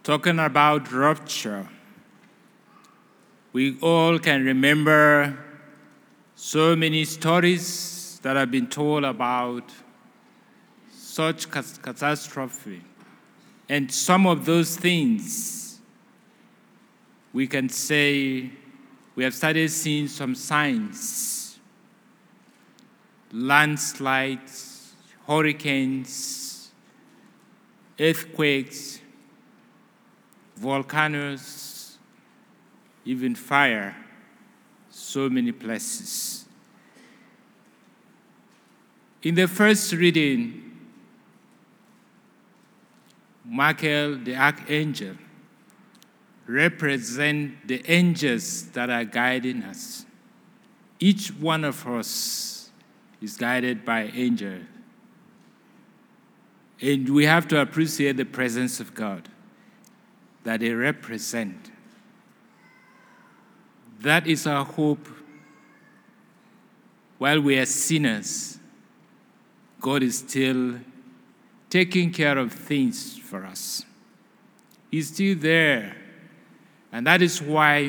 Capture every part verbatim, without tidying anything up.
talking about rupture. We all can remember so many stories that have been told about such catastrophe. And some of those things, we can say we have started seeing some signs. Landslides, hurricanes, earthquakes, volcanoes, even fire, so many places. In the first reading, Michael, the archangel, represents the angels that are guiding us. Each one of us is guided by an angel. And we have to appreciate the presence of God that they represent. That is our hope. While we are sinners, God is still taking care of things for us. He's still there. And that is why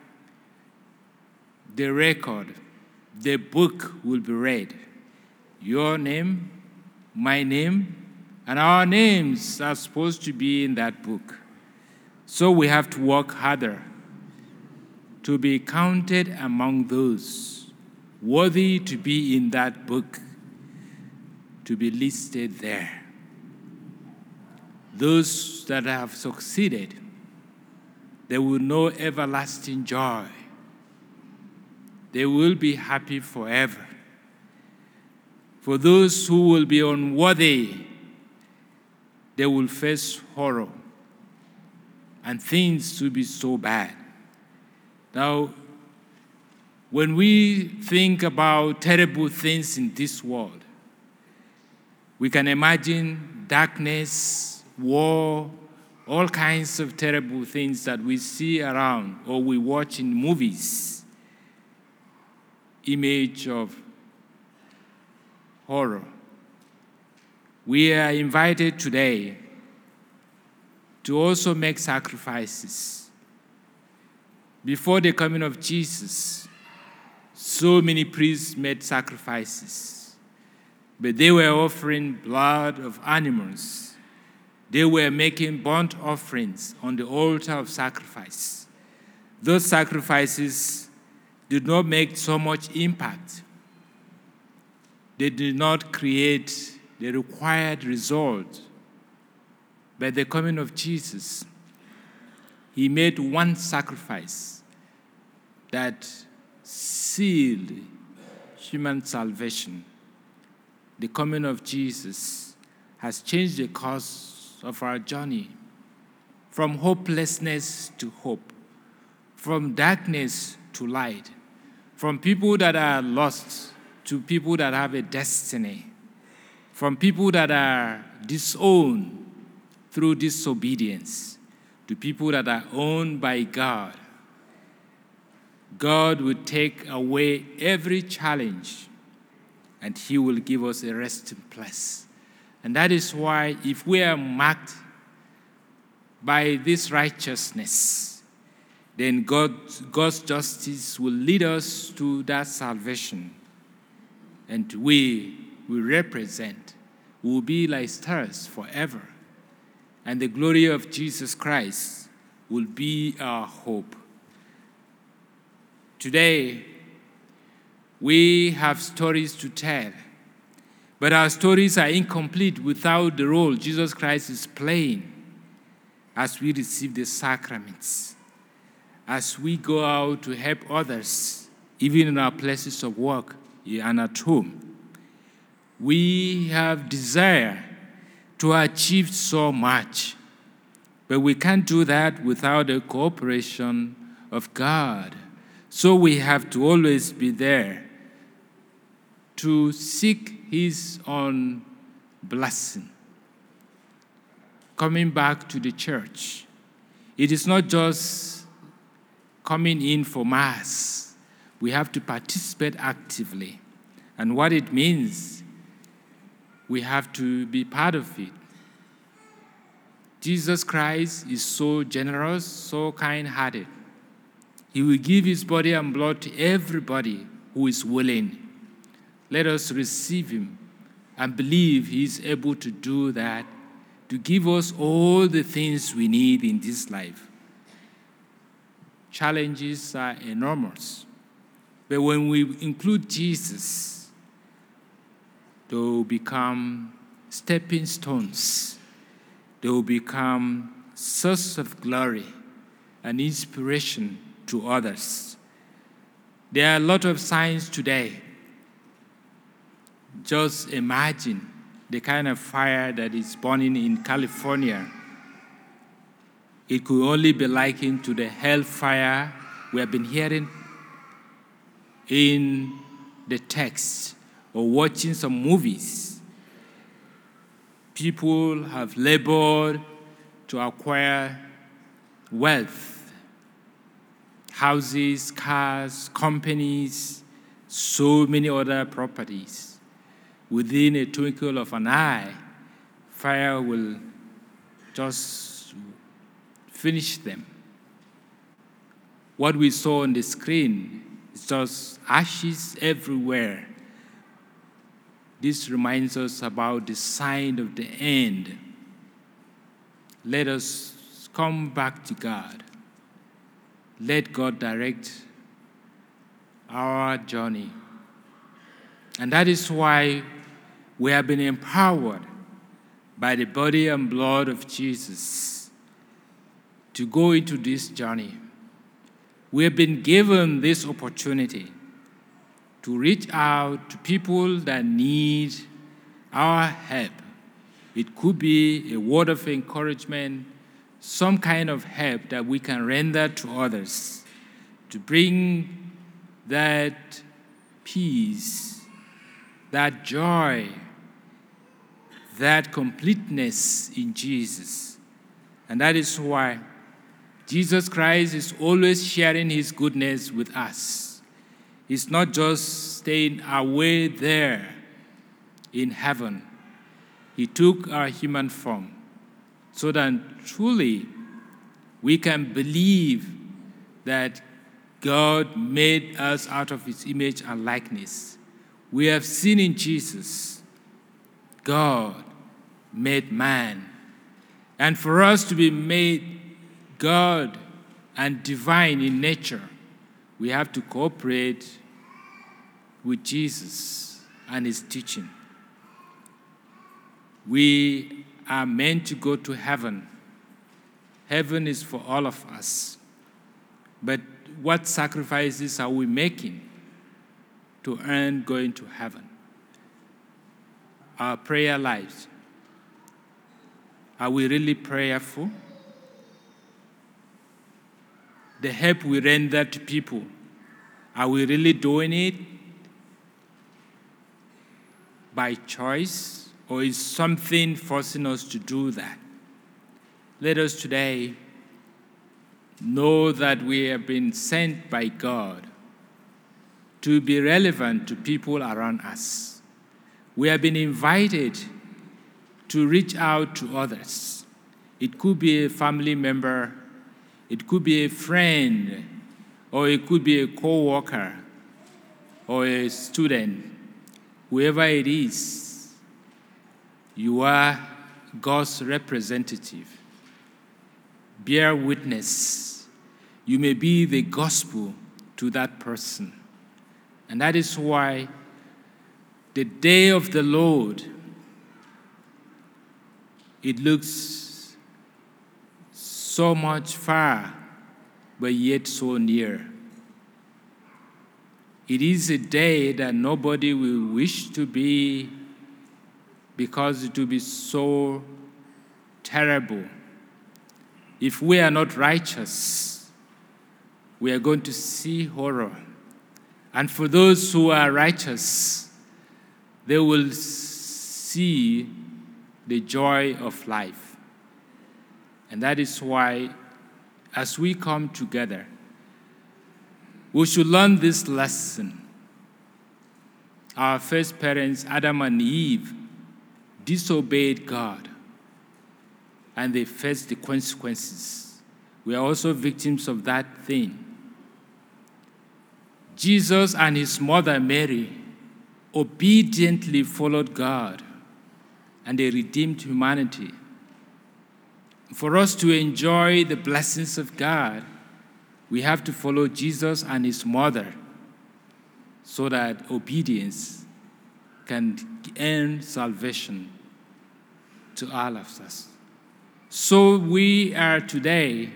the record, the book will be read. Your name, my name, and our names are supposed to be in that book. So we have to work harder to be counted among those worthy to be in that book, to be listed there. Those that have succeeded, they will know everlasting joy. They will be happy forever. For those who will be unworthy, they will face horror and things to be so bad. Now, when we think about terrible things in this world, we can imagine darkness, war, all kinds of terrible things that we see around or we watch in movies, image of horror. We are invited today to also make sacrifices. Before the coming of Jesus, so many priests made sacrifices, but they were offering blood of animals. They were making burnt offerings on the altar of sacrifice. Those sacrifices did not make so much impact. They did not create the required result. By the coming of Jesus, he made one sacrifice that sealed human salvation. The coming of Jesus has changed the course of our journey from hopelessness to hope, from darkness to light, from people that are lost to people that have a destiny, from people that are disowned through disobedience to people that are owned by God. God will take away every challenge and he will give us a resting place. And that is why if we are marked by this righteousness, then God, God's justice will lead us to that salvation. And we will represent, we will be like stars forever. And the glory of Jesus Christ will be our hope. Today, we have stories to tell, but our stories are incomplete without the role Jesus Christ is playing as we receive the sacraments, as we go out to help others, even in our places of work and at home. We have desire to achieve so much, but we can't do that without the cooperation of God. So we have to always be there to seek his own blessing. Coming back to the church, it is not just coming in for Mass. We have to participate actively. And what it means, we have to be part of it. Jesus Christ is so generous, so kind-hearted. He will give his body and blood to everybody who is willing. Let us receive him and believe he is able to do that, to give us all the things we need in this life. Challenges are enormous, but when we include Jesus, they will become stepping stones. They will become source of glory and inspiration to others. There are a lot of signs today. Just imagine the kind of fire that is burning in California. It could only be likened to the hellfire we have been hearing in the text or watching some movies. People have labored to acquire wealth, houses, cars, companies, so many other properties. Within a twinkle of an eye, fire will just finish them. What we saw on the screen is just ashes everywhere. This reminds us about the sign of the end. Let us come back to God. Let God direct our journey. And that is why we have been empowered by the body and blood of Jesus to go into this journey. We have been given this opportunity to reach out to people that need our help. It could be a word of encouragement, some kind of help that we can render to others to bring that peace, that joy, that completeness in Jesus. And that is why Jesus Christ is always sharing his goodness with us. He's not just staying away there in heaven. He took our human form so that truly we can believe that God made us out of his image and likeness. We have seen in Jesus, God made man. And for us to be made God and divine in nature, we have to cooperate with Jesus and his teaching. We are meant to go to heaven. Heaven is for all of us. But what sacrifices are we making to earn going to heaven? Our prayer lives. Are we really prayerful? The help we render to people, are we really doing it by choice, or is something forcing us to do that? Let us today know that we have been sent by God to be relevant to people around us. We have been invited to reach out to others. It could be a family member, it could be a friend, or it could be a co-worker or a student. Whoever it is, you are God's representative. Bear witness. You may be the gospel to that person. And that is why the day of the Lord, it looks so much far, but yet so near. It is a day that nobody will wish to be, because it will be so terrible. If we are not righteous, we are going to see horror. And for those who are righteous, they will see the joy of life. And that is why, as we come together, we should learn this lesson. Our first parents, Adam and Eve, disobeyed God. and they face the consequences. We are also victims of that thing. Jesus and his mother Mary obediently followed God, and they redeemed humanity. For us to enjoy the blessings of God, we have to follow Jesus and his mother so that obedience can earn salvation to all of us. So we are today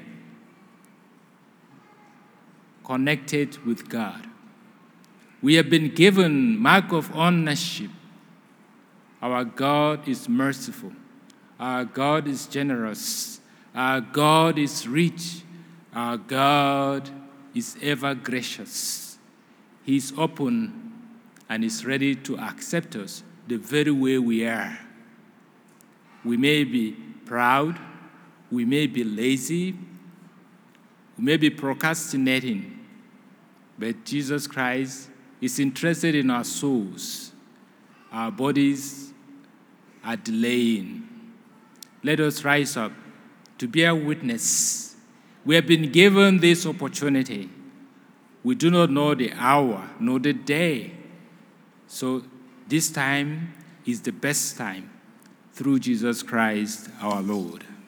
connected with God. We have been given mark of ownership. Our God is merciful. Our God is generous. Our God is rich. Our God is ever gracious. He is open and is ready to accept us the very way we are. We may be proud. We may be lazy. We may be procrastinating. But Jesus Christ is interested in our souls. Our bodies are delaying. Let us rise up to bear witness. We have been given this opportunity. We do not know the hour, nor the day. So this time is the best time through Jesus Christ our Lord.